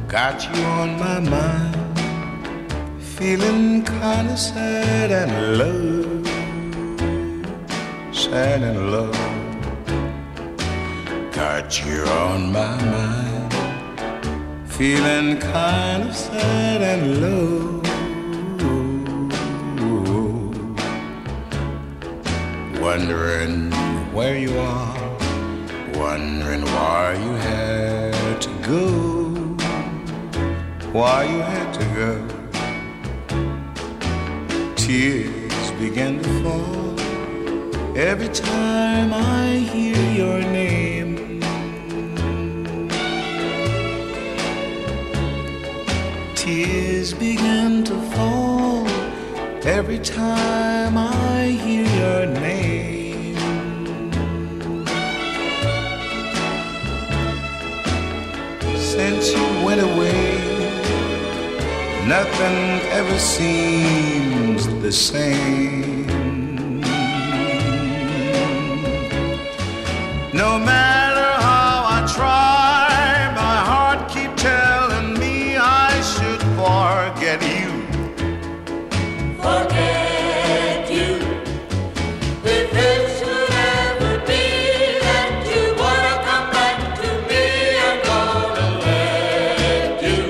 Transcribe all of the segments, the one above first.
Got you on my mind, feeling kinda sad and low, sad and low. Got you on my mind, feeling kind of sad and low. Wondering where you are, wondering why you had to go, why you had to go. Tears begin to fall every time I hear your name. Tears begin to fall every time I hear your name. Since you went away, nothing ever seems the same. No matter how I try, my heart keeps telling me I should forget you. Forget you. If it should ever be that you wanna come back to me, I'm gonna let you.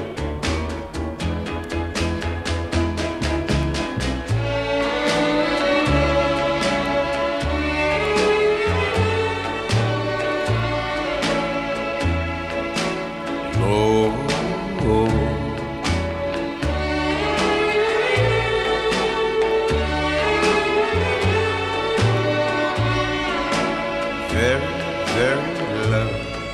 Very, very low.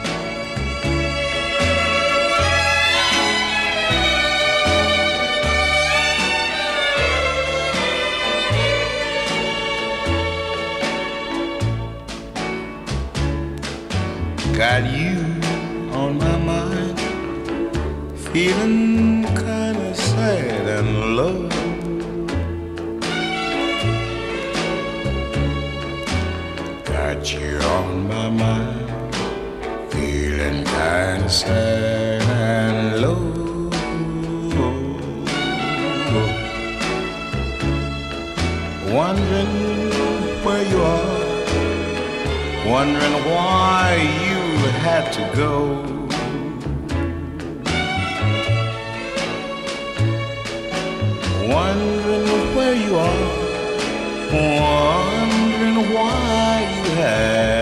Got you on my mind, feeling kinda sad and low. Got you on my mind, feeling kinda sad and low. Wondering where you are, wondering why you had to go. Wondering where you are, wondering why you had